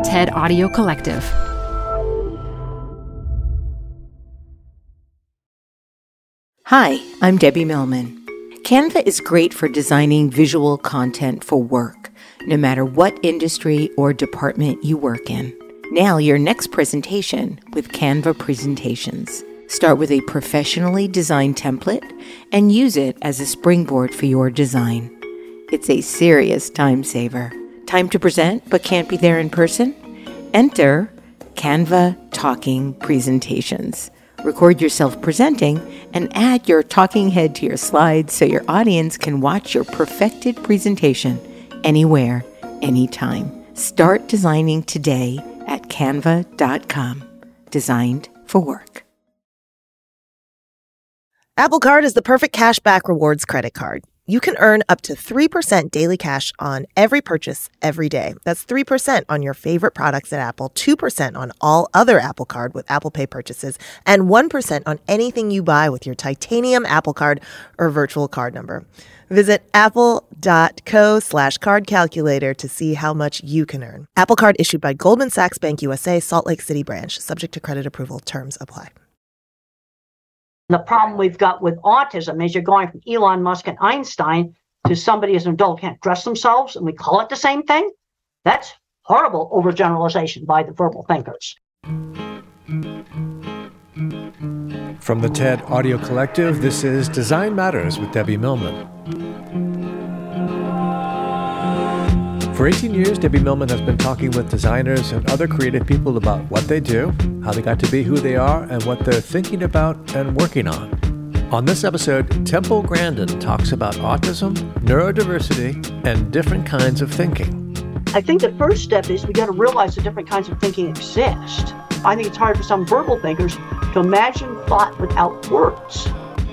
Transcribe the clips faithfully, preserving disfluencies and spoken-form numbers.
TED Audio Collective. Hi, I'm Debbie Millman. Canva is great for designing visual content for work, no matter what industry or department you work in. Now, your next presentation with Canva Presentations. Start with a professionally designed template and use it as a springboard for your design. It's a serious time saver. Time to present but can't be there in person? Enter Canva Talking Presentations. Record yourself presenting and add your talking head to your slides so your audience can watch your perfected presentation anywhere, anytime. Start designing today at canva dot com. Designed for work. Apple Card is the perfect cashback rewards credit card. You can earn up to three percent daily cash on every purchase every day. That's three percent on your favorite products at Apple, two percent on all other Apple Card with Apple Pay purchases, and one percent on anything you buy with your titanium Apple Card or virtual card number. Visit apple.co slash card calculator to see how much you can earn. Apple Card issued by Goldman Sachs Bank U S A, Salt Lake City branch. Subject to credit approval. Terms apply. The problem we've got with autism is you're going from Elon Musk and Einstein to somebody as an adult can't dress themselves, and we call it the same thing. That's horrible overgeneralization by the verbal thinkers. From the TED Audio Collective, this is Design Matters with Debbie Millman. For eighteen years, Debbie Millman has been talking with designers and other creative people about what they do, how they got to be who they are, and what they're thinking about and working on. On this episode, Temple Grandin talks about autism, neurodiversity, and different kinds of thinking. I think the first step is we got to realize that different kinds of thinking exist. I think it's hard for some verbal thinkers to imagine thought without words.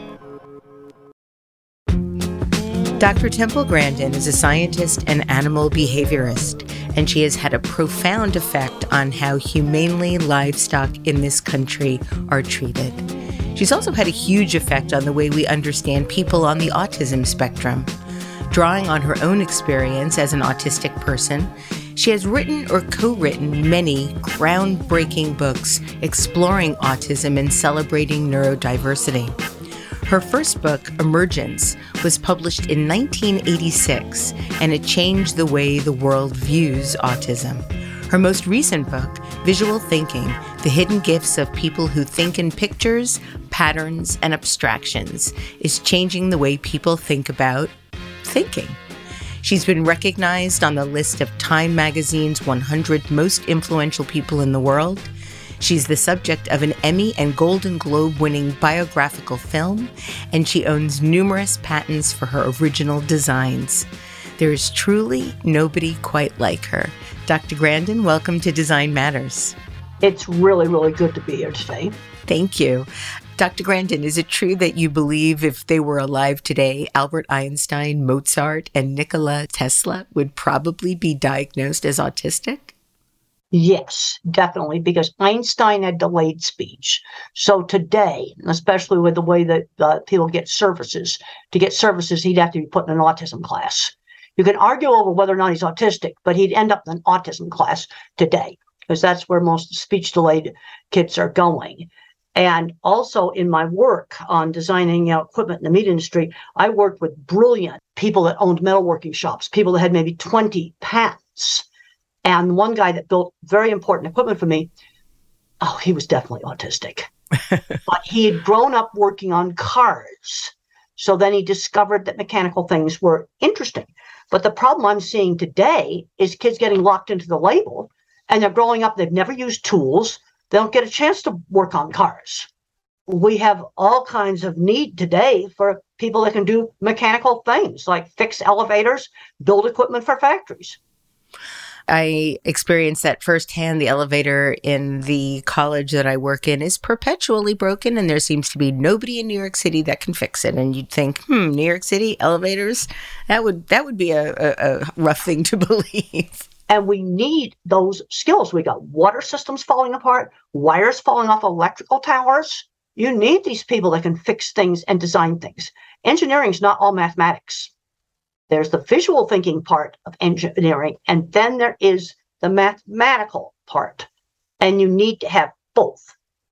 Doctor Temple Grandin is a scientist and animal behaviorist, and she has had a profound effect on how humanely livestock in this country are treated. She's also had a huge effect on the way we understand people on the autism spectrum. Drawing on her own experience as an autistic person, she has written or co-written many groundbreaking books exploring autism and celebrating neurodiversity. Her first book, Emergence, was published in nineteen eighty-six, and it changed the way the world views autism. Her most recent book, Visual Thinking: The Hidden Gifts of People Who Think in Pictures, Patterns, and Abstractions, is changing the way people think about thinking. She's been recognized on the list of Time Magazine's one hundred most influential people in the world. She's the subject of an Emmy and Golden Globe-winning biographical film, and she owns numerous patents for her original designs. There is truly nobody quite like her. Doctor Grandin, welcome to Design Matters. It's really, really good to be here today. Thank you. Doctor Grandin, is it true that you believe if they were alive today, Albert Einstein, Mozart, and Nikola Tesla would probably be diagnosed as autistic? Yes, definitely, because Einstein had delayed speech. So today, especially with the way that uh, people get services, to get services, he'd have to be put in an autism class. You can argue over whether or not he's autistic, but he'd end up in an autism class today, because that's where most speech-delayed kids are going. And also in my work on designing you know, equipment in the meat industry, I worked with brilliant people that owned metalworking shops, people that had maybe twenty patents. And one guy that built very important equipment for me, oh, he was definitely autistic. But he had grown up working on cars. So then he discovered that mechanical things were interesting. But the problem I'm seeing today is kids getting locked into the label, and they're growing up, they've never used tools. They don't get a chance to work on cars. We have all kinds of need today for people that can do mechanical things, like fix elevators, build equipment for factories. I experienced that firsthand. The elevator in the college that I work in is perpetually broken, and there seems to be nobody in New York City that can fix it. And you'd think, hmm, New York City elevators, that would that would be a, a, a rough thing to believe. And we need those skills. We got water systems falling apart, wires falling off electrical towers. You need these people that can fix things and design things. Engineering is not all mathematics. There's the visual thinking part of engineering, and then there is the mathematical part. And you need to have both.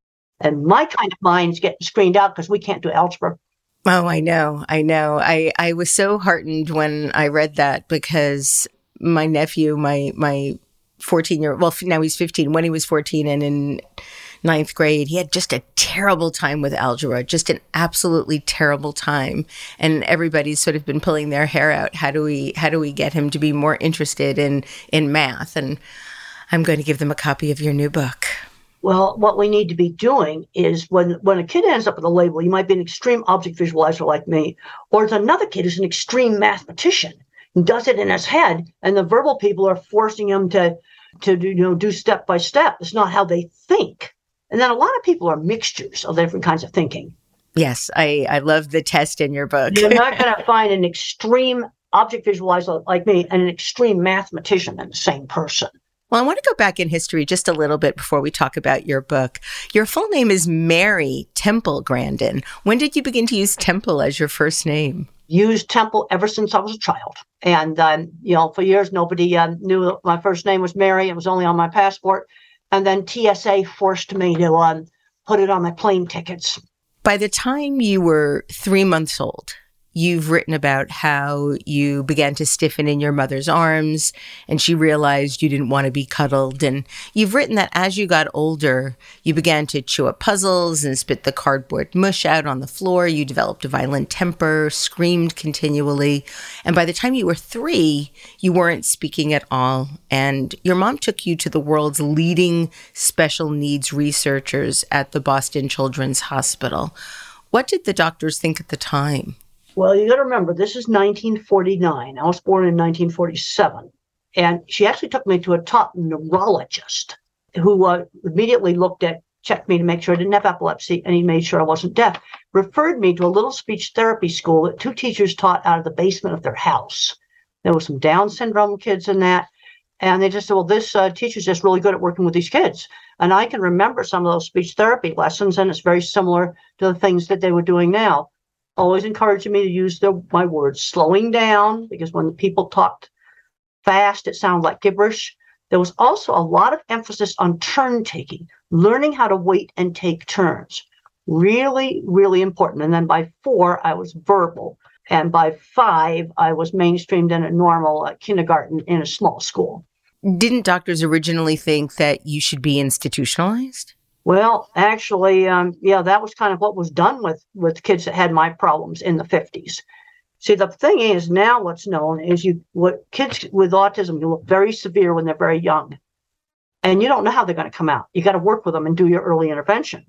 And my kind of mind's getting screened out because we can't do algebra. Oh, I know. I know. I, I was so heartened when I read that because my nephew, my my fourteen-year-old, well, now he's fifteen, when he was fourteen and in ninth grade, he had just a terrible time with algebra, just an absolutely terrible time. And everybody's sort of been pulling their hair out. How do we how do we get him to be more interested in, in math? And I'm going to give them a copy of your new book. Well, what we need to be doing is when, when a kid ends up with a label, you might be an extreme object visualizer like me, or it's another kid who's an extreme mathematician and does it in his head, and the verbal people are forcing him to, to do, you know, do step by step. It's not how they think. And then a lot of people are mixtures of different kinds of thinking. Yes, I, I love the test in your book. You're not going to find an extreme object visualizer like me and an extreme mathematician in the same person. Well, I want to go back in history just a little bit before we talk about your book. Your full name is Mary Temple Grandin. When did you begin to use Temple as your first name? Used Temple ever since I was a child. And, um, you know, for years, nobody uh, knew that my first name was Mary. It was only on my passport. And then T S A forced me to um, put it on my plane tickets. By the time you were three months old, you've written about how you began to stiffen in your mother's arms and she realized you didn't want to be cuddled. And you've written that as you got older, you began to chew up puzzles and spit the cardboard mush out on the floor. You developed a violent temper, screamed continually. And by the time you were three, you weren't speaking at all. And your mom took you to the world's leading special needs researchers at the Boston Children's Hospital. What did the doctors think at the time? Well, you got to remember, this is nineteen forty-nine. I was born in nineteen forty-seven. And she actually took me to a top neurologist who uh, immediately looked at, checked me to make sure I didn't have epilepsy, and he made sure I wasn't deaf. Referred me to a little speech therapy school that two teachers taught out of the basement of their house. There were some Down syndrome kids in that. And they just said, well, this uh, teacher's just really good at working with these kids. And I can remember some of those speech therapy lessons, and it's very similar to the things that they were doing now. Always encouraging me to use the, my words, slowing down, because when people talked fast, it sounded like gibberish. There was also a lot of emphasis on turn taking, learning how to wait and take turns. Really, really important. And then by four, I was verbal. And by five, I was mainstreamed in a normal uh, kindergarten in a small school. Didn't doctors originally think that you should be institutionalized? Well, actually, um, yeah, that was kind of what was done with, with kids that had my problems in the fifties. See, the thing is now what's known is you what kids with autism, you look very severe when they're very young. And you don't know how they're going to come out. You got to work with them and do your early intervention.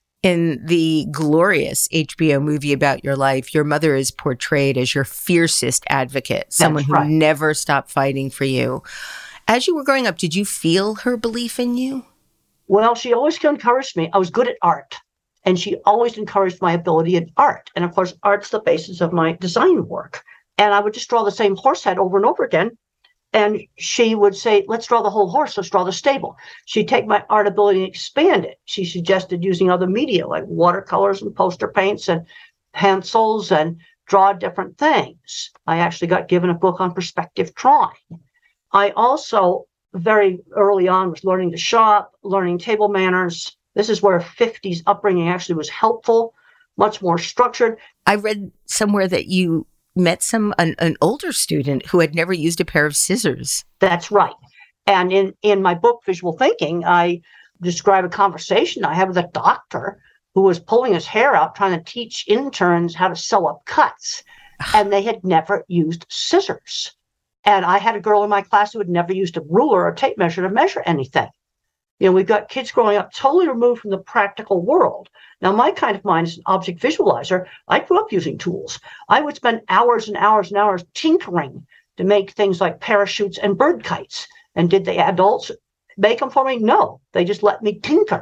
In the glorious H B O movie about your life, your mother is portrayed as your fiercest advocate, someone That's right. who never stopped fighting for you. As you were growing up, did you feel her belief in you? Well, she always encouraged me. I was good at art, and she always encouraged my ability in art. And of course, art's the basis of my design work. And I would just draw the same horse head over and over again. And she would say, let's draw the whole horse. Let's draw the stable. She'd take my art ability and expand it. She suggested using other media like watercolors and poster paints and pencils and draw different things. I actually got given a book on perspective drawing. I also very early on was learning to shop, learning table manners. This is where fifties upbringing actually was helpful, much more structured. I read somewhere that you met some an, an older student who had never used a pair of scissors. That's right. And in, in my book, Visual Thinking, I describe a conversation I had with a doctor who was pulling his hair out trying to teach interns how to sew up cuts. And they had never used scissors. And I had a girl in my class who had never used a ruler or tape measure to measure anything. You know, we've got kids growing up totally removed from the practical world. Now, my kind of mind is an object visualizer. I grew up using tools. I would spend hours and hours and hours tinkering to make things like parachutes and bird kites. And did the adults make them for me? No, they just let me tinker.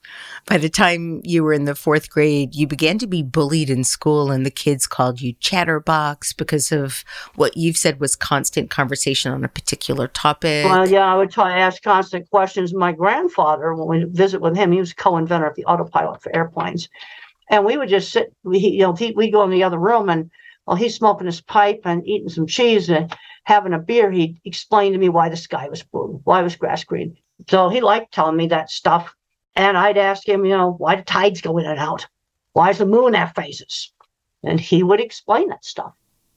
By the time you were in the fourth grade, you began to be bullied in school, and the kids called you chatterbox because of what you've said was constant conversation on a particular topic. Well, yeah, I would try to ask constant questions. My grandfather, when we visit with him, he was co-inventor of the autopilot for airplanes. And we would just sit, we, you know, he, we'd go in the other room and, well, he's smoking his pipe and eating some cheese and having a beer, he'd explain to me why the sky was blue, why was grass green. So he liked telling me that stuff. And I'd ask him, you know, why do tides go in and out? Why does the moon have phases? And he would explain that stuff.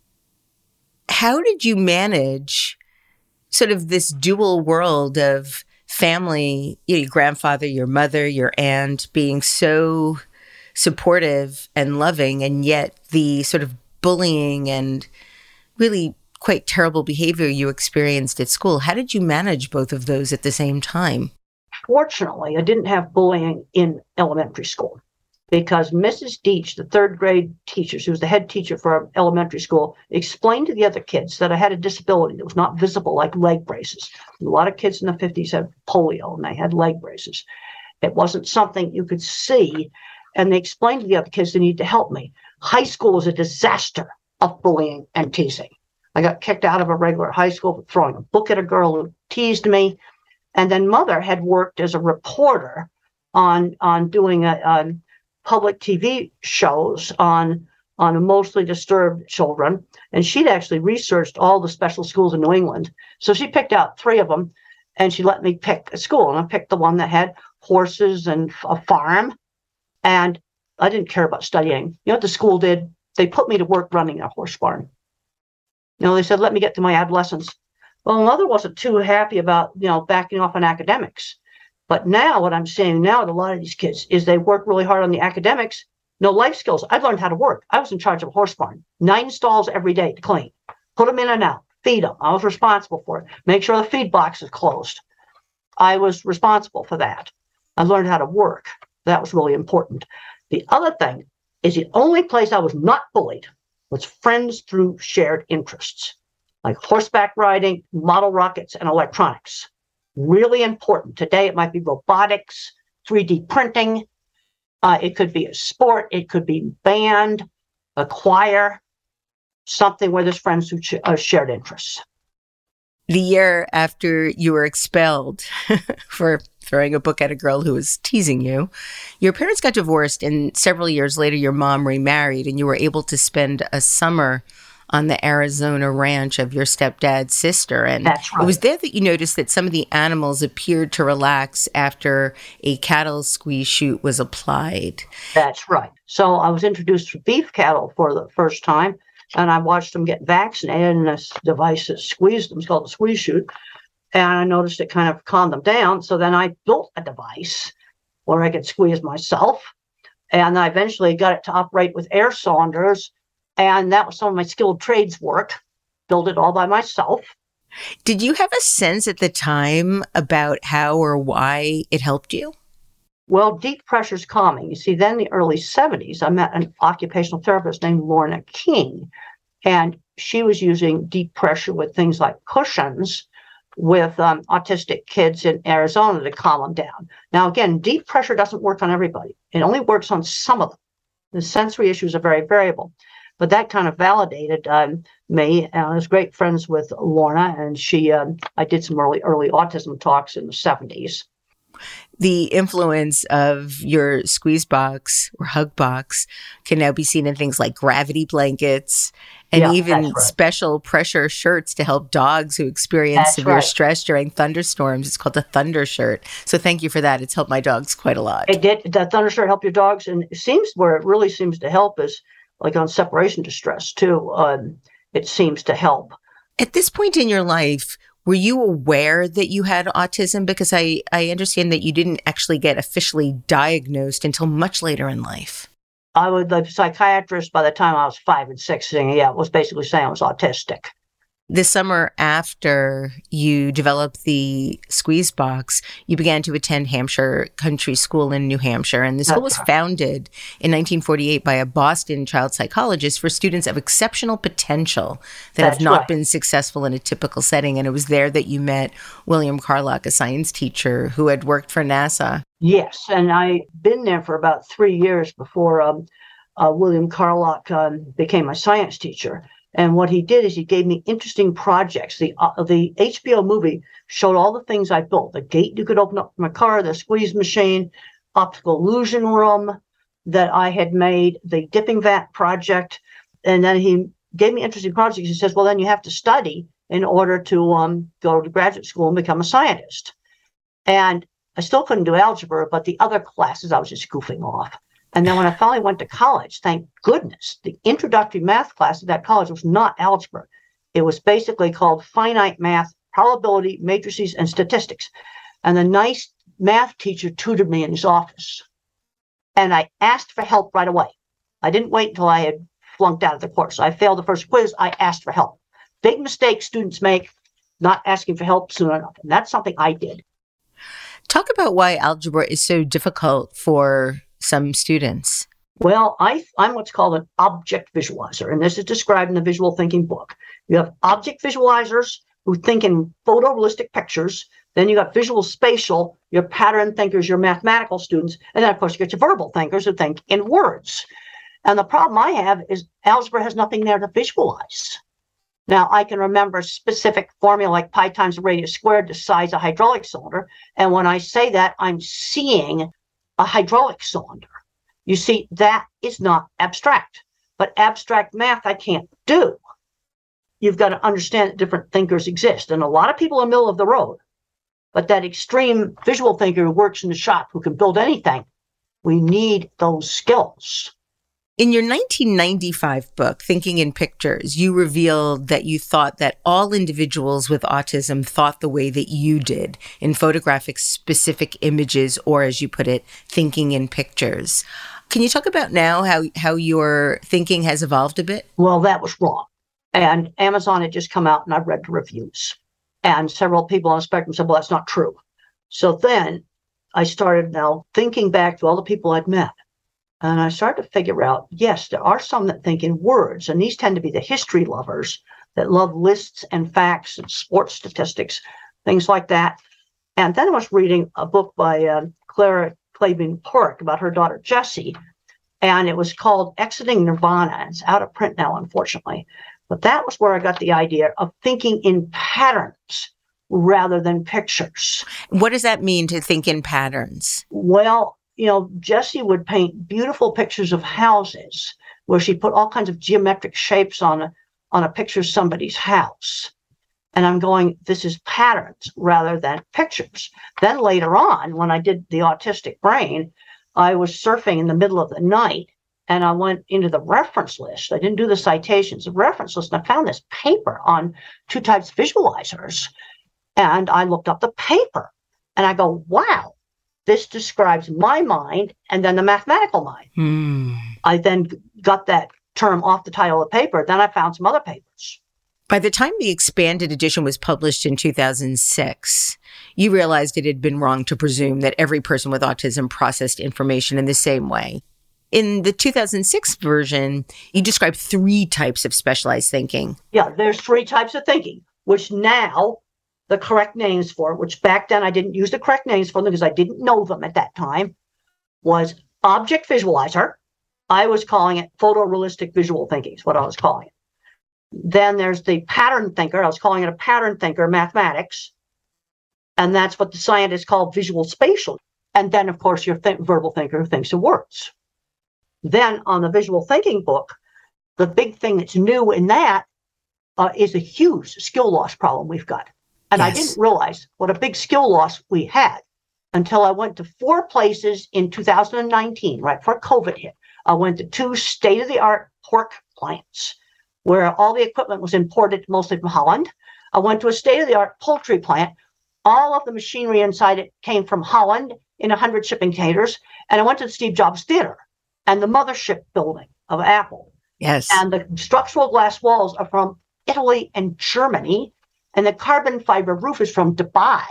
How did you manage sort of this dual world of family, you know, your grandfather, your mother, your aunt being so supportive and loving, and yet the sort of bullying and really quite terrible behavior you experienced at school? How did you manage both of those at the same time? Fortunately, I didn't have bullying in elementary school because Missus Deach, the third grade teacher, she was the head teacher for our elementary school, explained to the other kids that I had a disability that was not visible, like leg braces. A lot of kids in the fifties had polio and they had leg braces. It wasn't something you could see. And they explained to the other kids they need to help me. High school was a disaster of bullying and teasing. I got kicked out of a regular high school for throwing a book at a girl who teased me. And then Mother had worked as a reporter on on doing a, on public T V shows on, on emotionally disturbed children. And she'd actually researched all the special schools in New England. So she picked out three of them, and she let me pick a school. And I picked the one that had horses and a farm. And I didn't care about studying. You know what the school did? They put me to work running a horse barn. You know, they said, let me get to my adolescence. Well, Mother wasn't too happy about, you know, backing off on academics. But now what I'm seeing now at a lot of these kids is they work really hard on the academics, no life skills. I learned how to work. I was in charge of a horse barn, nine stalls every day to clean, put them in and out, feed them. I was responsible for it. Make sure the feed box is closed. I was responsible for that. I learned how to work. That was really important. The other thing is the only place I was not bullied was friends through shared interests, like horseback riding, model rockets, and electronics. Really important. Today, it might be robotics, three D printing. Uh, it could be a sport. It could be band, a choir, something where there's friends who sh- uh, shared interests. The year after you were expelled for throwing a book at a girl who was teasing you, your parents got divorced, and several years later, your mom remarried, and you were able to spend a summer on the Arizona ranch of your stepdad's sister. And That's right. It was there that you noticed that some of the animals appeared to relax after a cattle squeeze chute was applied. That's right. So I was introduced to beef cattle for the first time, and I watched them get vaccinated, and this device that squeezed them is called the squeeze chute. And I noticed it kind of calmed them down. So then I built a device where I could squeeze myself. And I eventually got it to operate with air cylinders. And that was some of my skilled trades work. Built it all by myself. Did you have a sense at the time about how or why it helped you? Well, deep pressure is calming. You see, then in the early seventies, I met an occupational therapist named Lorna King. And she was using deep pressure with things like cushions with um, autistic kids in Arizona to calm them down. Now, again, deep pressure doesn't work on everybody. It only works on some of them. The sensory issues are very variable. But that kind of validated um, me. And I was great friends with Lorna, and she, um, I did some early, early autism talks in the seventies. The influence of your squeeze box or hug box can now be seen in things like gravity blankets and Yeah, even that's right. special pressure shirts to help dogs who experience That's severe right. stress during thunderstorms. It's called the Thunder Shirt. So thank you for that. It's helped my dogs quite a lot. It did. The Thunder Shirt help your dogs, and it seems where it really seems to help is like on separation distress too. Um, it seems to help. At this point in your life, were you aware that you had autism? Because I, I understand that you didn't actually get officially diagnosed until much later in life. I was the psychiatrist by the time I was five and six saying, yeah, it was basically saying I was autistic. The summer after you developed the squeeze box, you began to attend Hampshire Country School in New Hampshire. And the school was founded in nineteen forty-eight by a Boston child psychologist for students of exceptional potential that That's have not right. been successful in a typical setting. And it was there that you met William Carlock, a science teacher who had worked for NASA. Yes, and I'd been there for about three years before um, uh, William Carlock um, became my science teacher. And what he did is he gave me interesting projects. The uh, the H B O movie showed all the things I built. The gate you could open up from a car, the squeeze machine, optical illusion room that I had made, the dipping vat project. And then he gave me interesting projects. He says, well, then you have to study in order to um, go to graduate school and become a scientist. And I still couldn't do algebra, but the other classes I was just goofing off. And then when I finally went to college, thank goodness, the introductory math class at that college was not algebra. It was basically called finite math, probability, matrices, and statistics. And the nice math teacher tutored me in his office. And I asked for help right away. I didn't wait until I had flunked out of the course. I failed the first quiz. I asked for help. Big mistake students make, not asking for help soon enough. And that's something I did. Talk about why algebra is so difficult for some students. Well, I, I'm what's called an object visualizer, and this is described in the visual thinking book. You have object visualizers who think in photorealistic pictures. Then you got visual spatial, your pattern thinkers, your mathematical students. And then, of course, you get your verbal thinkers who think in words. And the problem I have is algebra has nothing there to visualize. Now, I can remember specific formula like pi times the radius squared to size a hydraulic cylinder. And when I say that, I'm seeing a hydraulic cylinder. You see, that is not abstract. But abstract math I can't do. You've got to understand that different thinkers exist. And a lot of people are middle of the road. But that extreme visual thinker who works in the shop, who can build anything, we need those skills. In your nineteen ninety-five book, Thinking in Pictures, you revealed that you thought that all individuals with autism thought the way that you did in photographing specific images, or as you put it, thinking in pictures. Can you talk about now how, how your thinking has evolved a bit? Well, that was wrong. And Amazon had just come out and I've read the reviews. And several people on the spectrum said, well, that's not true. So then I started now thinking back to all the people I'd met. And I started to figure out, yes, there are some that think in words, and these tend to be the history lovers that love lists and facts and sports statistics, things like that. And then I was reading a book by uh, Clara Claiborne Porrick about her daughter, Jessie, and it was called Exiting Nirvana. It's out of print now, unfortunately. But that was where I got the idea of thinking in patterns rather than pictures. What does that mean to think in patterns? Well, you know, Jessie would paint beautiful pictures of houses where she put all kinds of geometric shapes on a, on a picture of somebody's house. And I'm going, this is patterns rather than pictures. Then later on, when I did the autistic brain, I was surfing in the middle of the night and I went into the reference list. I didn't do the citations, the reference list, and I found this paper on two types visualizers. And I looked up the paper and I go, wow. This describes my mind and then the mathematical mind. Hmm. I then got that term off the title of the paper. Then I found some other papers. By the time the expanded edition was published in two thousand six, you realized it had been wrong to presume that every person with autism processed information in the same way. In the two thousand six version, you described three types of specialized thinking. Yeah, there's three types of thinking, which now the correct names for, which back then I didn't use the correct names for them because I didn't know them at that time, was object visualizer. I was calling it photorealistic visual thinking is what I was calling it. Then there's the pattern thinker. I was calling it a pattern thinker, mathematics. And that's what the scientists call visual spatial. And then, of course, your th- verbal thinker who thinks in words. Then on the visual thinking book, the big thing that's new in that uh, is a huge skill loss problem we've got. And yes. I didn't realize what a big skill loss we had until I went to four places in two thousand nineteen, right before COVID hit. I went to two state-of-the-art pork plants where all the equipment was imported mostly from Holland. I went to a state-of-the-art poultry plant. All of the machinery inside it came from Holland in one hundred shipping containers. And I went to the Steve Jobs Theater and the mothership building of Apple. Yes. And the structural glass walls are from Italy and Germany. And the carbon fiber roof is from Dubai.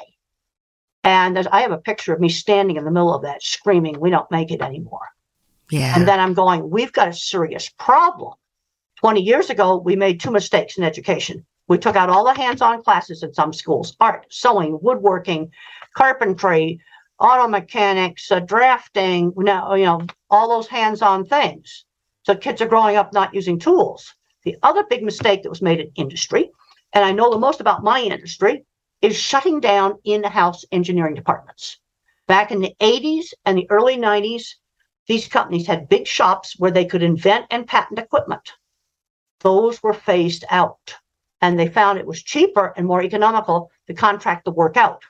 And there's, I have a picture of me standing in the middle of that screaming, we don't make it anymore. Yeah. And then I'm going, we've got a serious problem. twenty years ago, we made two mistakes in education. We took out all the hands-on classes in some schools, art, sewing, woodworking, carpentry, auto mechanics, uh, drafting, you know, you know, all those hands-on things. So kids are growing up not using tools. The other big mistake that was made in industry, and I know the most about my industry, is shutting down in-house engineering departments. Back in the eighties and the early nineties, these companies had big shops where they could invent and patent equipment. Those were phased out. And they found it was cheaper and more economical to contract the work out.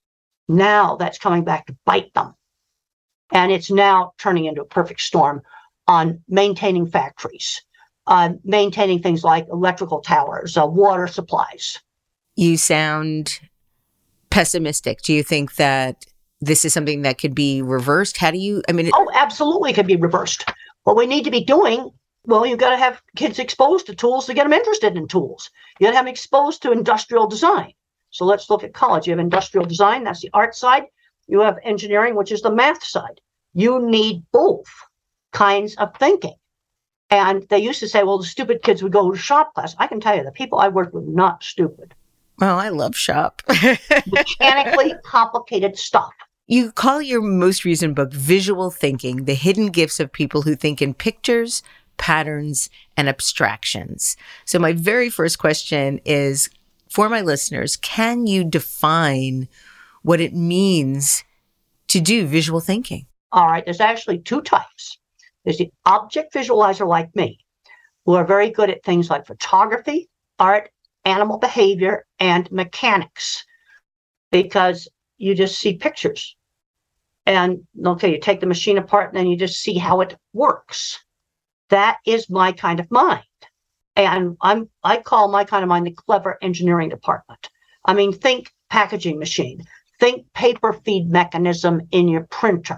Now that's coming back to bite them. And it's now turning into a perfect storm on maintaining factories, on maintaining things like electrical towers, uh, water supplies. You sound pessimistic. Do you think that this is something that could be reversed? How do you, I mean... It- oh, absolutely could be reversed. What we need to be doing, well, you've got to have kids exposed to tools to get them interested in tools. You got to have them exposed to industrial design. So let's look at college. You have industrial design, that's the art side. You have engineering, which is the math side. You need both kinds of thinking. And they used to say, well, the stupid kids would go to shop class. I can tell you, the people I worked with, not stupid. Well, I love shop. Mechanically complicated stuff. You call your most recent book Visual Thinking, The Hidden Gifts of People Who Think in Pictures, Patterns, and Abstractions. So my very first question is, for my listeners, can you define what it means to do visual thinking? All right, there's actually two types. There's the object visualizer like me, who are very good at things like photography, art, animal behavior, and mechanics, because you just see pictures. And okay, you take the machine apart and then you just see how it works. That is my kind of mind. And I'm I call my kind of mind the clever engineering department. I mean, think packaging machine, think paper feed mechanism in your printer.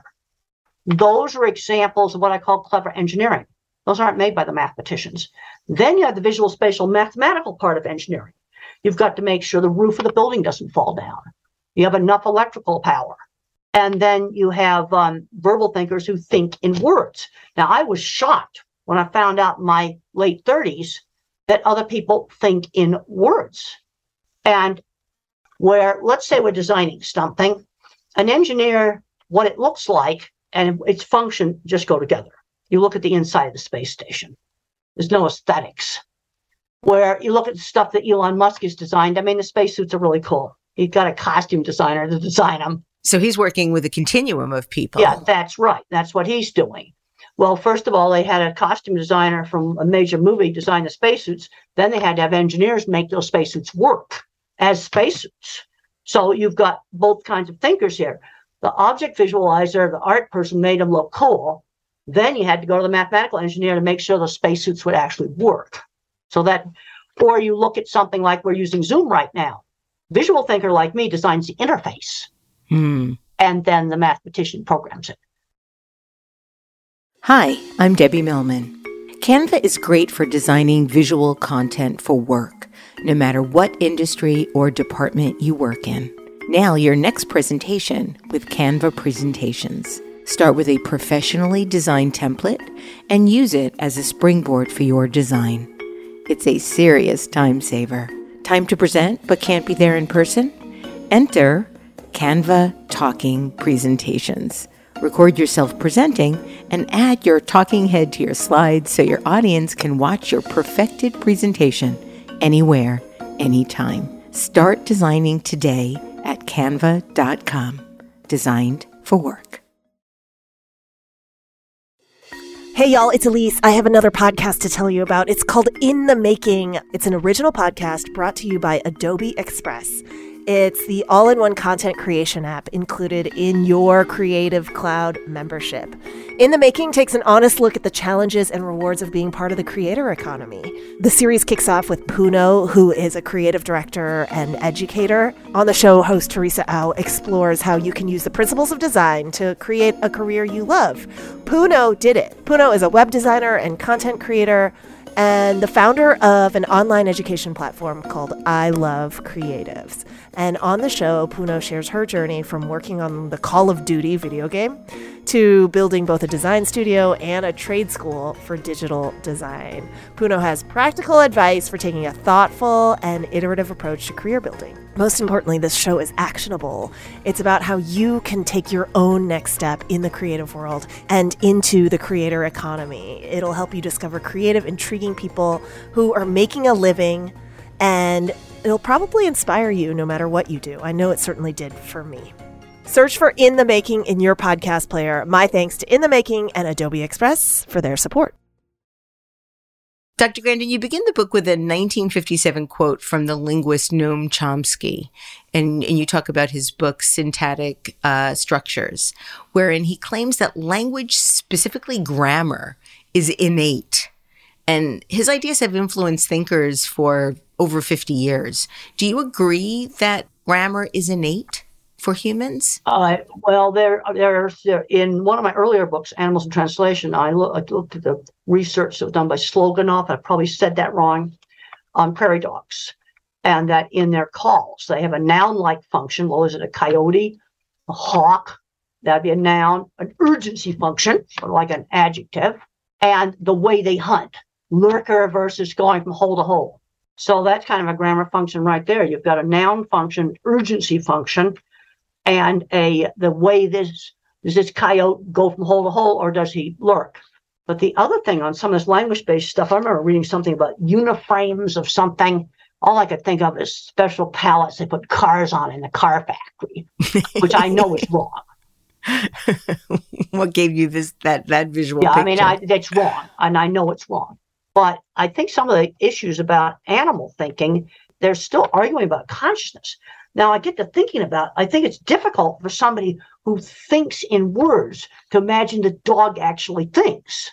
Those are examples of what I call clever engineering. Those aren't made by the mathematicians. Then you have the visual spatial mathematical part of engineering. You've got to make sure the roof of the building doesn't fall down. You have enough electrical power. And then you have um, verbal thinkers who think in words. Now, I was shocked when I found out in my late thirties that other people think in words. And where, let's say we're designing something, an engineer, what it looks like and its function just go together. You look at the inside of the space station. There's no aesthetics. Where you look at the stuff that Elon Musk has designed, I mean, the spacesuits are really cool. He's got a costume designer to design them. So he's working with a continuum of people. Yeah, that's right. That's what he's doing. Well, first of all, they had a costume designer from a major movie design the spacesuits. Then they had to have engineers make those spacesuits work as spacesuits. So you've got both kinds of thinkers here. The object visualizer, the art person made them look cool. Then you had to go to the mathematical engineer to make sure those spacesuits would actually work. So that, or you look at something like we're using Zoom right now. Visual thinker like me designs the interface. Hmm. And then the mathematician programs it. Hi, I'm Debbie Millman. Canva is great for designing visual content for work, no matter what industry or department you work in. Nail your next presentation with Canva Presentations. Start with a professionally designed template and use it as a springboard for your design. It's a serious time saver. Time to present but can't be there in person? Enter Canva Talking Presentations. Record yourself presenting and add your talking head to your slides so your audience can watch your perfected presentation anywhere, anytime. Start designing today at canva dot com. Designed for work. Hey y'all, it's Elise. I have another podcast to tell you about. It's called In the Making. It's an original podcast brought to you by Adobe Express. It's the all-in-one content creation app included in your Creative Cloud membership. In the Making takes an honest look at the challenges and rewards of being part of the creator economy. The series kicks off with Puno, who is a creative director and educator. On the show, host Teresa Au explores how you can use the principles of design to create a career you love. Puno did it. Puno is a web designer and content creator and the founder of an online education platform called I Love Creatives. And on the show, Puno shares her journey from working on the Call of Duty video game to building both a design studio and a trade school for digital design. Puno has practical advice for taking a thoughtful and iterative approach to career building. Most importantly, this show is actionable. It's about how you can take your own next step in the creative world and into the creator economy. It'll help you discover creative, intriguing people who are making a living, and it'll probably inspire you no matter what you do. I know it certainly did for me. Search for In the Making in your podcast player. My thanks to In the Making and Adobe Express for their support. Doctor Grandin, you begin the book with a nineteen fifty-seven quote from the linguist Noam Chomsky, and, and you talk about his book, Syntactic uh, Structures, wherein he claims that language, specifically grammar, is innate. And his ideas have influenced thinkers for over fifty years. Do you agree that grammar is innate for humans? Uh, well, there, there's there, in one of my earlier books, Animals in Translation, I, look, I looked at the research that was done by Sloganoff. I probably said that wrong, on prairie dogs, and that in their calls, they have a noun-like function. Well, is it a coyote, a hawk? That'd be a noun, an urgency function, or like an adjective, and the way they hunt, lurker versus going from hole to hole. So that's kind of a grammar function right there. You've got a noun function, urgency function, and a the way this does this coyote go from hole to hole, or does he lurk? But the other thing on some of this language-based stuff, I remember reading something about uniframes of something. All I could think of is special pallets they put cars on in the car factory, which I know is wrong. What gave you this that that visual yeah, picture? I mean, I, that's wrong, and I know it's wrong. But I think some of the issues about animal thinking, they're still arguing about consciousness. Now, I get to thinking about, I think it's difficult for somebody who thinks in words to imagine the dog actually thinks.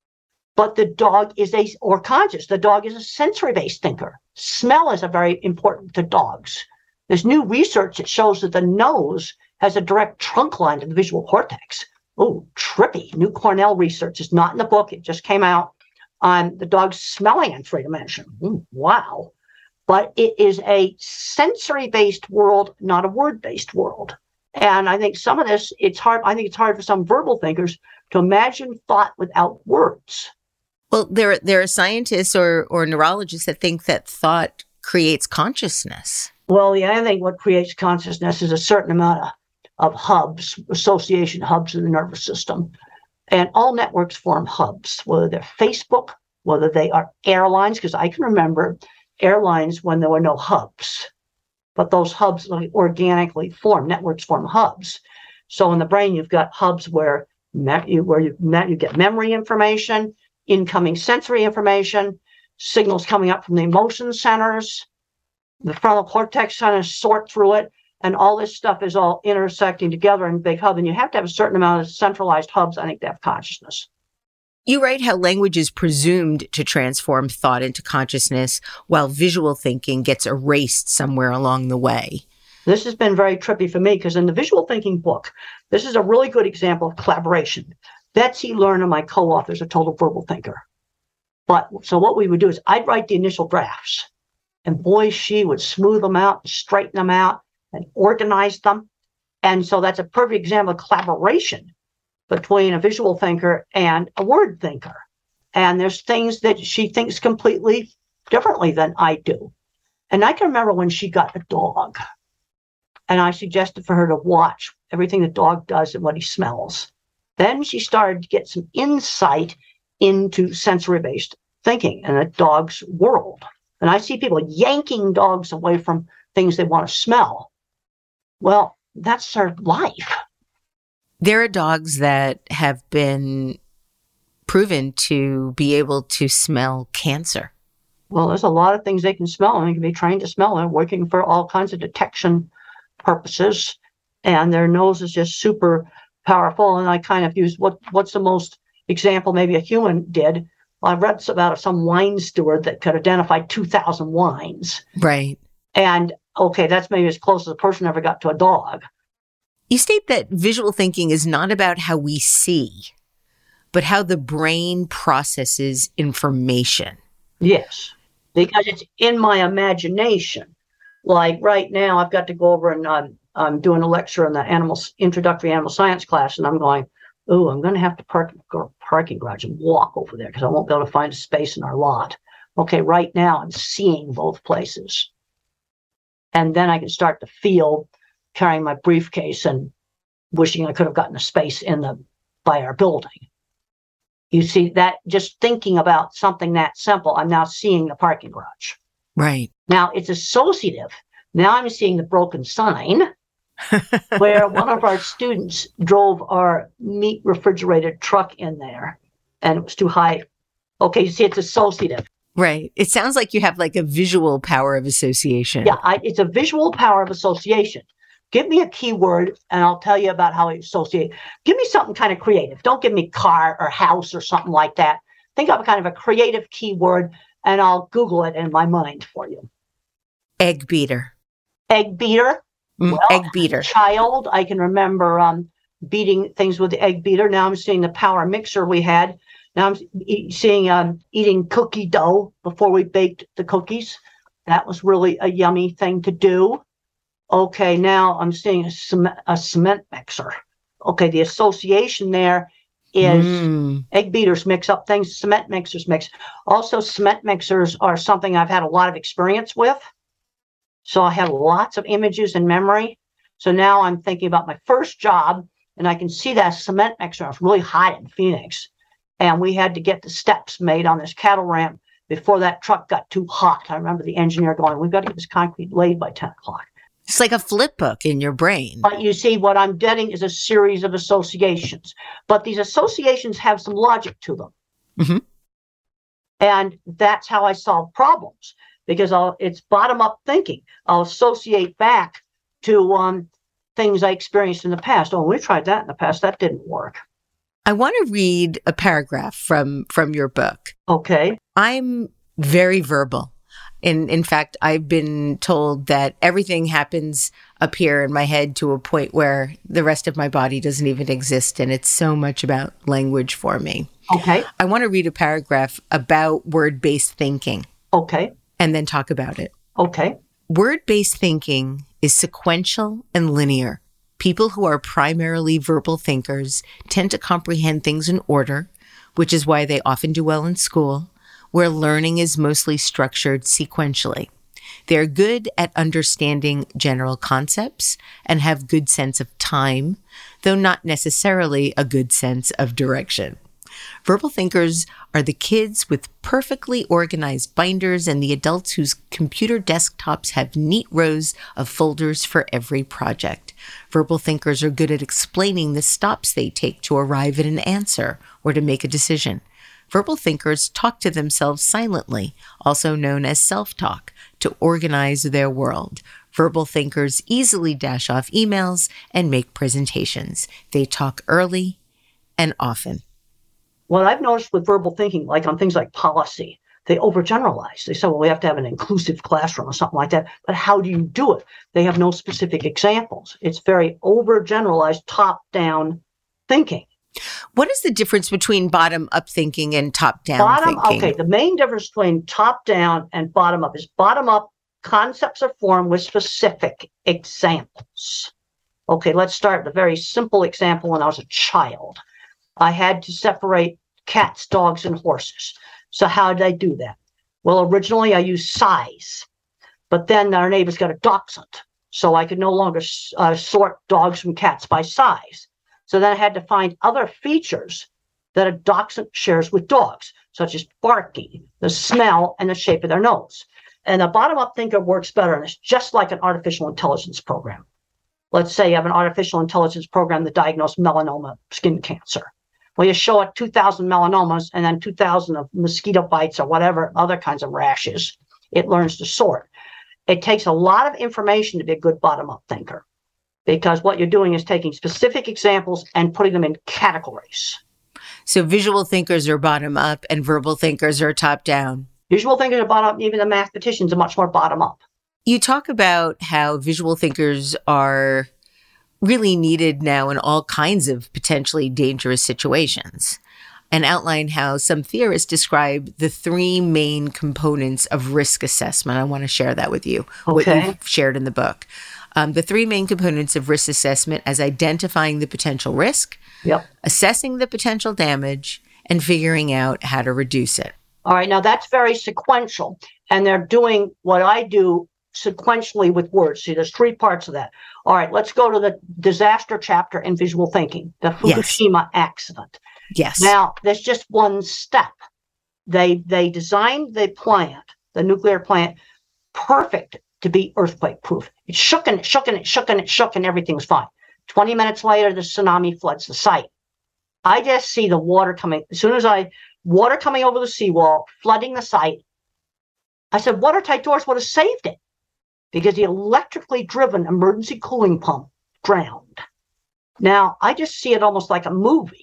But the dog is a, or conscious, the dog is a sensory-based thinker. Smell is a very important to dogs. There's new research that shows that the nose has a direct trunk line to the visual cortex. Oh, trippy. New Cornell research is not in the book. It just came out on the dog smelling in three dimension. Ooh, wow. But it is a sensory-based world, not a word-based world. And I think some of this, it's hard. I think it's hard for some verbal thinkers to imagine thought without words. Well, there, there are scientists or, or neurologists that think that thought creates consciousness. Well, yeah, I think what creates consciousness is a certain amount of, of hubs, association hubs in the nervous system. And all networks form hubs, whether they're Facebook, whether they are airlines, because I can remember airlines when there were no hubs, but those hubs like, organically form, networks form hubs. So in the brain, you've got hubs where, me- where you, me- you get memory information, incoming sensory information, signals coming up from the emotion centers, the frontal cortex kind of sort through it, and all this stuff is all intersecting together in a big hub. And you have to have a certain amount of centralized hubs, I think, to have consciousness. You write how language is presumed to transform thought into consciousness, while visual thinking gets erased somewhere along the way. This has been very trippy for me because in the visual thinking book, this is a really good example of collaboration. Betsy Lerner, my co-author, is a total verbal thinker. But so what we would do is I'd write the initial drafts, and boy, she would smooth them out, and straighten them out, and organize them. And so that's a perfect example of collaboration between a visual thinker and a word thinker. And there's things that she thinks completely differently than I do. And I can remember when she got a dog, and I suggested for her to watch everything the dog does and what he smells. Then she started to get some insight into sensory-based thinking and a dog's world. And I see people yanking dogs away from things they want to smell. Well, that's their life. There are dogs that have been proven to be able to smell cancer. Well, there's a lot of things they can smell, and they can be trained to smell. They're working for all kinds of detection purposes, and their nose is just super powerful. And I kind of use what what's the most example maybe a human did. Well, I read about some wine steward that could identify two thousand wines. Right. And okay, that's maybe as close as a person ever got to a dog. You state that visual thinking is not about how we see, but how the brain processes information. Yes, because it's in my imagination. Like right now, I've got to go over and I'm, I'm doing a lecture in the animals, introductory animal science class, and I'm going, oh, I'm going to have to park go parking garage and walk over there because I won't be able to find a space in our lot. Okay, right now I'm seeing both places. And then I can start to feel carrying my briefcase and wishing I could have gotten a space in the by our building. You see that just thinking about something that simple, I'm now seeing the parking garage. Right. Now it's associative. Now I'm seeing the broken sign where one of our students drove our meat refrigerated truck in there and it was too high. Okay, you see, it's associative. Right. It sounds like you have like a visual power of association. Yeah, I, it's a visual power of association. Give me a keyword and I'll tell you about how I associate. Give me something kind of creative. Don't give me car or house or something like that. Think of a kind of a creative keyword and I'll Google it in my mind for you. Egg beater. Egg beater? Mm, Well, egg beater. Child, I can remember um, beating things with the egg beater. Now I'm seeing the power mixer we had. Now I'm e- seeing um, eating cookie dough before we baked the cookies. That was really a yummy thing to do. Okay, now I'm seeing a cement, a cement mixer. Okay, the association there is Mm. egg beaters mix up things, cement mixers mix. Also, cement mixers are something I've had a lot of experience with. So I have lots of images in memory. So now I'm thinking about my first job, and I can see that cement mixer. It was really hot in Phoenix. And we had to get the steps made on this cattle ramp before that truck got too hot. I remember the engineer going, we've got to get this concrete laid by ten o'clock. It's like a flip book in your brain. But you see, what I'm getting is a series of associations. But these associations have some logic to them. Mm-hmm. And that's how I solve problems, because I'll, it's bottom-up thinking. I'll associate back to um, things I experienced in the past. Oh, we tried that in the past. That didn't work. I want to read a paragraph from, from your book. Okay. I'm very verbal. In, in fact, I've been told that everything happens up here in my head to a point where the rest of my body doesn't even exist. And it's so much about language for me. Okay. I want to read a paragraph about word-based thinking. Okay. And then talk about it. Okay. Word-based thinking is sequential and linear. People who are primarily verbal thinkers tend to comprehend things in order, which is why they often do well in school, where learning is mostly structured sequentially. They're good at understanding general concepts and have good sense of time, though not necessarily a good sense of direction. Verbal thinkers are the kids with perfectly organized binders and the adults whose computer desktops have neat rows of folders for every project. Verbal thinkers are good at explaining the stops they take to arrive at an answer or to make a decision. Verbal thinkers talk to themselves silently, also known as self-talk, to organize their world. Verbal thinkers easily dash off emails and make presentations. They talk early and often. What I've noticed with verbal thinking, like on things like policy, they overgeneralize. They say, well, we have to have an inclusive classroom or something like that. But how do you do it? They have no specific examples. It's very overgeneralized, top-down thinking. What is the difference between bottom-up thinking and top-down Bottom, thinking? okay, the main difference between top-down and bottom-up is bottom-up concepts are formed with specific examples. Okay, let's start with a very simple example. When I was a child, I had to separate cats, dogs, and horses. So how did I do that? Well, originally I used size, but then our neighbors got a dachshund, so I could no longer uh, sort dogs from cats by size. So then I had to find other features that a dachshund shares with dogs, such as barking, the smell, and the shape of their nose. And a bottom-up thinker works better, and it's just like an artificial intelligence program. Let's say you have an artificial intelligence program that diagnoses melanoma skin cancer. Well, you show it two thousand melanomas and then two thousand of mosquito bites or whatever, other kinds of rashes. It learns to sort. It takes a lot of information to be a good bottom-up thinker, because what you're doing is taking specific examples and putting them in categories. So visual thinkers are bottom-up and verbal thinkers are top-down. Visual thinkers are bottom-up. Even the mathematicians are much more bottom-up. You talk about how visual thinkers are really needed now in all kinds of potentially dangerous situations, and outline how some theorists describe the three main components of risk assessment. I want to share that with you, Okay. what you've shared in the book. Um, the three main components of risk assessment as identifying the potential risk, Yep. assessing the potential damage, and figuring out how to reduce it. All right. Now that's very sequential, and they're doing what I do sequentially with words. See, there's three parts of that. All right. Let's go to the disaster chapter in visual thinking, the Fukushima Yes. accident. Yes. Now, there's just one step. They they designed the plant, the nuclear plant, perfect to be earthquake proof. It shook and it shook and it shook and it shook and everything's fine. twenty minutes later, the tsunami floods the site. I just see the water coming. As soon as I, water coming over the seawall, flooding the site, I said, watertight doors would have saved it because the electrically driven emergency cooling pump drowned. Now, I just see it almost like a movie.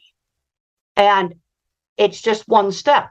And it's just one step.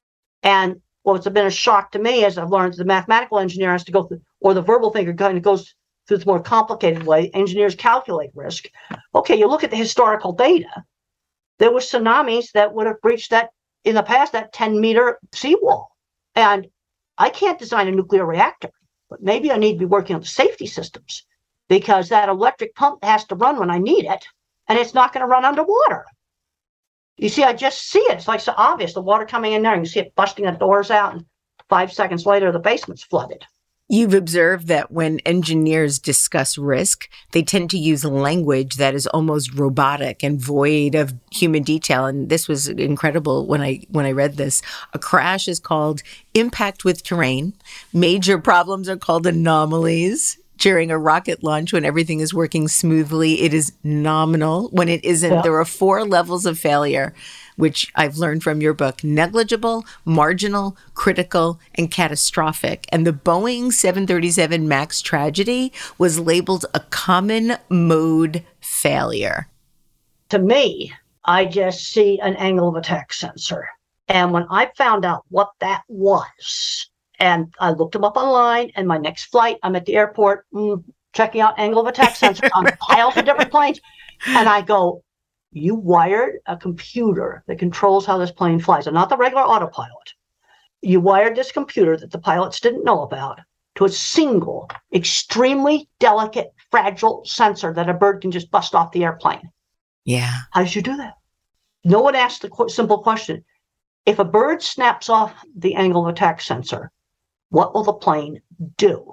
And what's been a shock to me, as I've learned, the mathematical engineer has to go through, or the verbal thinker kind of goes through this more complicated way. Engineers calculate risk. Okay, you look at the historical data. There were tsunamis that would have breached that, in the past, that ten meter seawall. And I can't design a nuclear reactor, but maybe I need to be working on the safety systems because that electric pump has to run when I need it, and it's not going to run underwater. You see, I just see it. It's like so obvious, the water coming in there, and you see it busting the doors out, and five seconds later, the basement's flooded. You've observed that when engineers discuss risk, they tend to use language that is almost robotic and void of human detail. And this was incredible when I when I read this. A crash is called impact with terrain. Major problems are called anomalies. During a rocket launch, when everything is working smoothly, it is nominal. When it isn't, yeah. There are four levels of failure, which I've learned from your book: negligible, marginal, critical, and catastrophic. And the Boeing seven thirty-seven MAX tragedy was labeled a common mode failure. To me, I just see an angle of attack sensor. And when I found out what that was, and I looked them up online, and my next flight, I'm at the airport mm, checking out angle of attack sensor on piles of different planes. And I go, you wired a computer that controls how this plane flies, and not the regular autopilot. You wired this computer that the pilots didn't know about to a single, extremely delicate, fragile sensor that a bird can just bust off the airplane. Yeah. How did you do that? No one asked the qu- simple question. If a bird snaps off the angle of attack sensor, what will the plane do?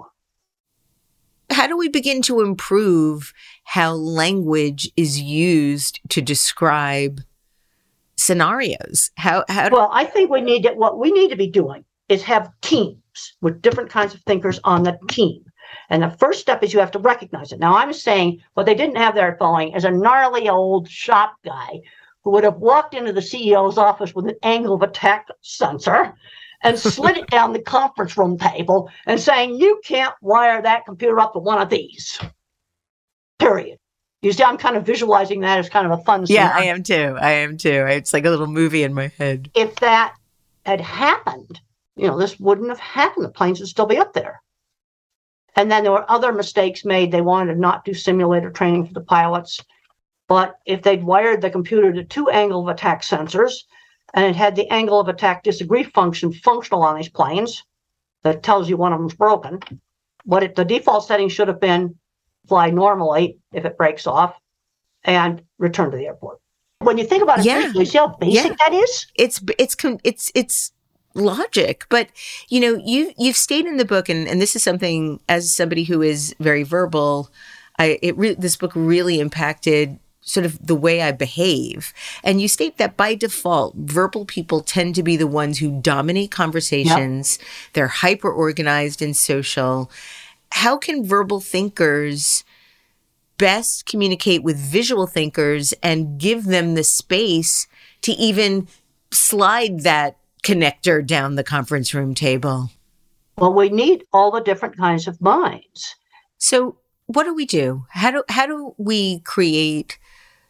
How do we begin to improve how language is used to describe scenarios? How? How? Do- well, I think we need to, what we need to be doing is have teams with different kinds of thinkers on the team. And the first step is you have to recognize it. Now, I'm saying what they didn't have there at Boeing is a gnarly old shop guy who would have walked into the C E O's office with an angle of attack sensor and slid it down the conference room table and saying, you can't wire that computer up to one of these. Period. You see, I'm kind of visualizing that as kind of a fun Yeah, scenario. I am too. I am too. It's like a little movie in my head. If that had happened, you know, this wouldn't have happened. The planes would still be up there. And then there were other mistakes made. They wanted to not do simulator training for the pilots. But if they'd wired the computer to two angle of attack sensors, and it had the angle of attack disagree function functional on these planes that tells you one of them's broken, what it, the default setting should have been fly normally if it breaks off and return to the airport. When you think about it, Yeah. briefly, see how basic Yeah. that is? It's it's it's it's logic, but you know, you you've stated in the book, and, and this is something, as somebody who is very verbal, I it re- this book really impacted sort of the way I behave. And you state that by default, verbal people tend to be the ones who dominate conversations. Yep. They're hyper organized and social. How can verbal thinkers best communicate with visual thinkers and give them the space to even slide that connector down the conference room table? Well, we need all the different kinds of minds. So what do we do? How do how do we create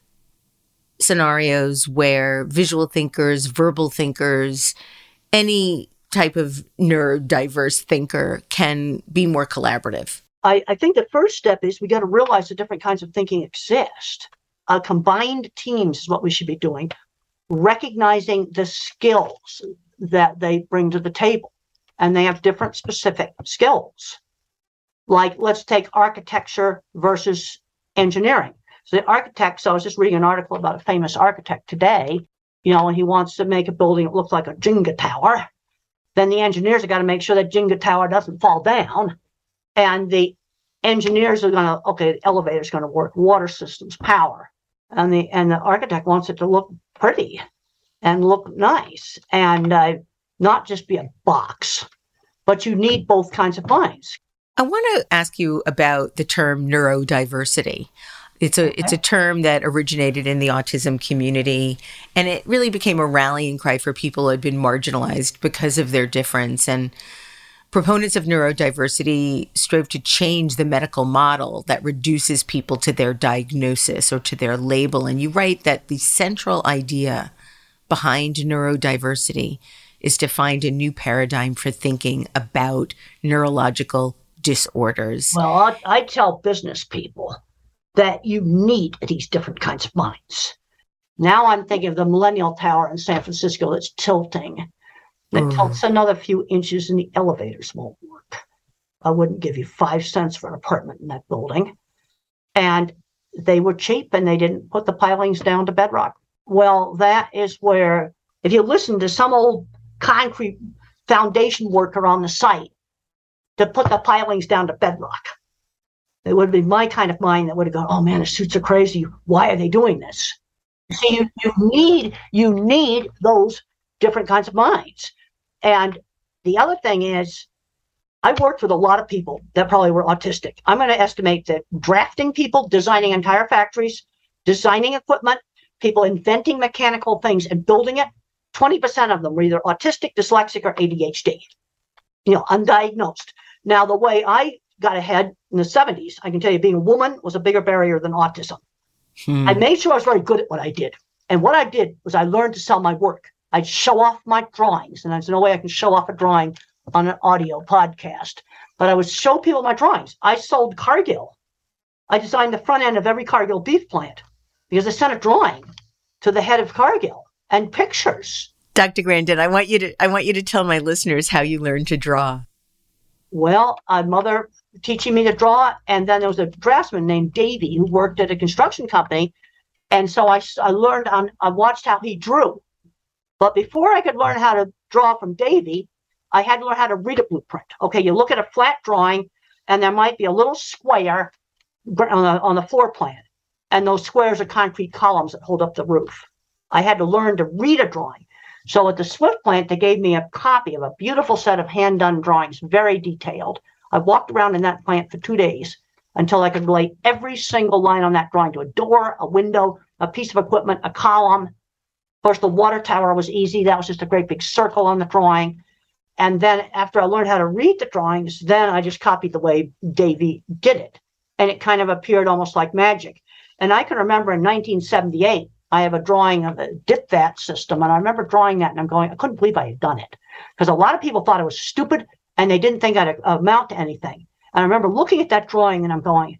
scenarios where visual thinkers, verbal thinkers, any type of neurodiverse thinker can be more collaborative? I, I think the first step is we got to realize that different kinds of thinking exist. Uh, combined teams is what we should be doing, recognizing the skills that they bring to the table. And they have different specific skills. Like, let's take architecture versus engineering. So the architect, so I was just reading an article about a famous architect today, you know, and he wants to make a building that looks like a Jenga tower. Then the engineers have got to make sure that Jenga tower doesn't fall down. And the engineers are going to, okay, the elevator's going to work, water systems, power. And the and the architect wants it to look pretty and look nice and uh, not just be a box. But you need both kinds of minds. I want to ask you about the term neurodiversity. It's a it's a term that originated in the autism community, and it really became a rallying cry for people who had been marginalized because of their difference. And Proponents of neurodiversity strive to change the medical model that reduces people to their diagnosis or to their label. And you write that the central idea behind neurodiversity is to find a new paradigm for thinking about neurological disorders. Well, I, I tell business people that you need these different kinds of minds. Now I'm thinking of the Millennial Tower in San Francisco that's tilting. That mm. tilts another few inches and the elevators won't work. I wouldn't give you five cents for an apartment in that building. And they were cheap and they didn't put the pilings down to bedrock. Well, that is where, if you listen to some old concrete foundation worker on the site to put the pilings down to bedrock, it would be my kind of mind that would have gone, oh man, the suits are crazy. Why are they doing this? See, you, you need you need those different kinds of minds. And the other thing is, I worked with a lot of people that probably were autistic. I'm going to estimate that drafting people, designing entire factories, designing equipment, people inventing mechanical things and building it, twenty percent of them were either autistic, dyslexic, or A D H D, you know, undiagnosed. Now, the way I got ahead in the seventies, I can tell you being a woman was a bigger barrier than autism. Hmm. I made sure I was very good at what I did. And what I did was I learned to sell my work. I'd show off my drawings. And there's no way I can show off a drawing on an audio podcast. But I would show people my drawings. I sold Cargill. I designed the front end of every Cargill beef plant because I sent a drawing to the head of Cargill and pictures. Doctor Grandin, I want you to I want you to tell my listeners how you learned to draw. Well, a mother teaching me to draw, and then there was a draftsman named Davey who worked at a construction company, and so I, I learned on I watched how he drew. But before I could learn how to draw from Davey, I had to learn how to read a blueprint. Okay, you look at a flat drawing, and there might be a little square on the, on the floor plan, and those squares are concrete columns that hold up the roof. I had to learn to read a drawing. So at the Swift plant, they gave me a copy of a beautiful set of hand-done drawings, very detailed. I walked around in that plant for two days until I could relate every single line on that drawing to a door, a window, a piece of equipment, a column. Of course, the water tower was easy. That was just a great big circle on the drawing. And then after I learned how to read the drawings, then I just copied the way Davey did it. And it kind of appeared almost like magic. And I can remember in nineteen seventy-eight, I have a drawing of a dip vat system. And I remember drawing that and I'm going, I couldn't believe I had done it. Because a lot of people thought it was stupid and they didn't think I'd amount to anything. And I remember looking at that drawing and I'm going,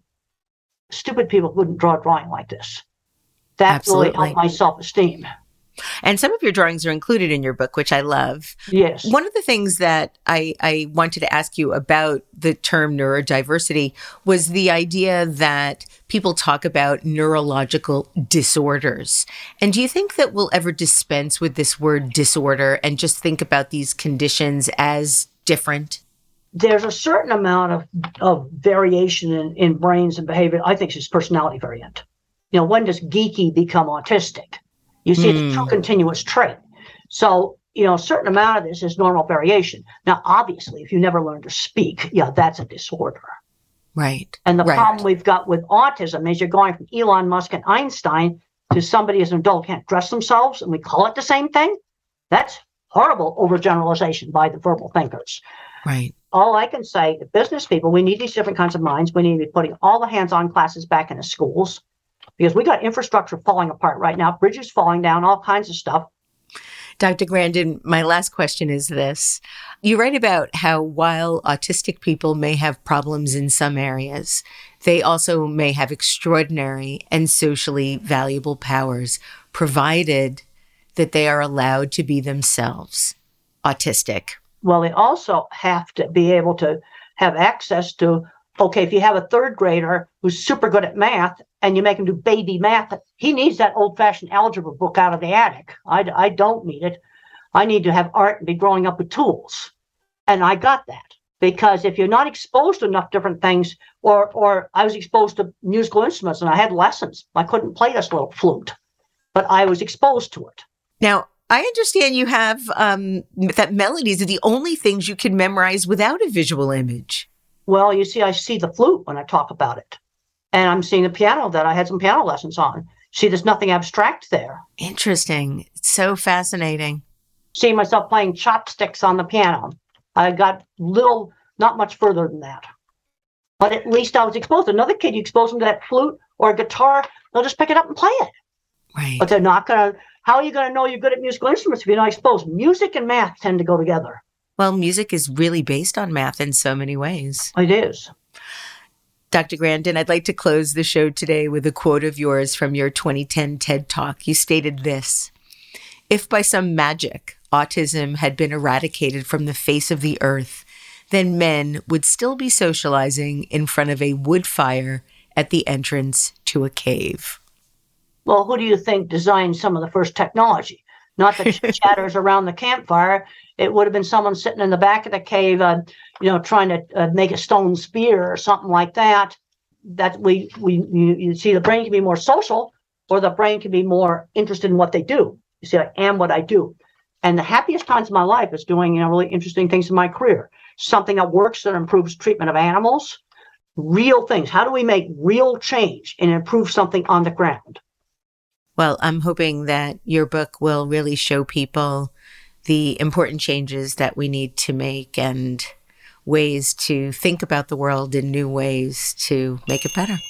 stupid people wouldn't draw a drawing like this. That Absolutely. really helped my self-esteem. And some of your drawings are included in your book, which I love. Yes. One of the things that I, I wanted to ask you about the term neurodiversity was the idea that people talk about neurological disorders. And do you think that we'll ever dispense with this word disorder and just think about these conditions as different? There's a certain amount of, of variation in, in brains and behavior. I think it's personality variant. You know, when does geeky become autistic? You see, mm. it's a true continuous trait. So, you know, a certain amount of this is normal variation. Now, obviously, if you never learn to speak, yeah, that's a disorder. Right. And the right. problem we've got with autism is you're going from Elon Musk and Einstein to somebody as an adult can't dress themselves, and we call it the same thing. That's horrible overgeneralization by the verbal thinkers. Right. All I can say to business people, we need these different kinds of minds. We need to be putting all the hands-on classes back into schools. Because we got infrastructure falling apart right now, bridges falling down, all kinds of stuff. Doctor Grandin, my last question is this. You write about how while autistic people may have problems in some areas, they also may have extraordinary and socially valuable powers, provided that they are allowed to be themselves autistic. Well, they also have to be able to have access to, okay, if you have a third grader who's super good at math and you make him do baby math, he needs that old-fashioned algebra book out of the attic. I, I don't need it. I need to have art and be growing up with tools. And I got that. Because if you're not exposed to enough different things, or or I was exposed to musical instruments and I had lessons. I couldn't play this little flute, but I was exposed to it. Now, I understand you have um, that melodies are the only things you can memorize without a visual image. Well, you see, I see the flute when I talk about it. And I'm seeing the piano that I had some piano lessons on. See, there's nothing abstract there. Interesting. It's so fascinating. Seeing myself playing chopsticks on the piano. I got little, not much further than that. But at least I was exposed. Another kid, you expose them to that flute or a guitar, they'll just pick it up and play it. Right. But they're not going to, how are you going to know you're good at musical instruments if you're not exposed? Music and math tend to go together. Well, music is really based on math in so many ways. It is. Doctor Grandin, I'd like to close the show today with a quote of yours from your twenty ten TED Talk. You stated this: "If by some magic autism had been eradicated from the face of the earth, then men would still be socializing in front of a wood fire at the entrance to a cave." Well, who do you think designed some of the first technology? Not the chatters around the campfire. It would have been someone sitting in the back of the cave, uh, you know, trying to uh, make a stone spear or something like that. That we, we you, you see, the brain can be more social, or the brain can be more interested in what they do. You see, I am what I do. And the happiest times of my life is doing, you know, really interesting things in my career. Something that works, that improves treatment of animals, real things. How do we make real change and improve something on the ground? Well, I'm hoping that your book will really show people the important changes that we need to make and ways to think about the world in new ways to make it better.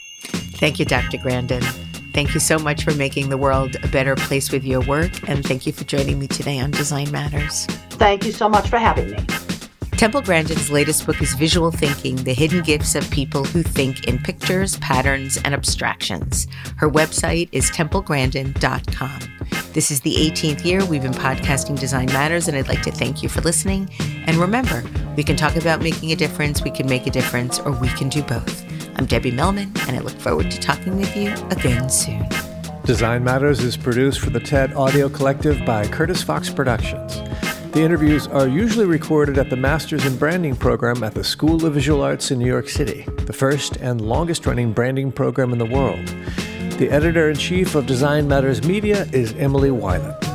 Thank you, Doctor Grandin. Thank you so much for making the world a better place with your work, and thank you for joining me today on Design Matters. Thank you so much for having me. Temple Grandin's latest book is Visual Thinking, The Hidden Gifts of People Who Think in Pictures, Patterns, and Abstractions. Her website is temple grandin dot com. This is the eighteenth year we've been podcasting Design Matters, and I'd like to thank you for listening. And remember, we can talk about making a difference, we can make a difference, or we can do both. I'm Debbie Millman, and I look forward to talking with you again soon. Design Matters is produced for the TED Audio Collective by Curtis Fox Productions. The interviews are usually recorded at the Masters in Branding program at the School of Visual Arts in New York City, the first and longest-running branding program in the world. The editor-in-chief of Design Matters Media is Emily Weiland.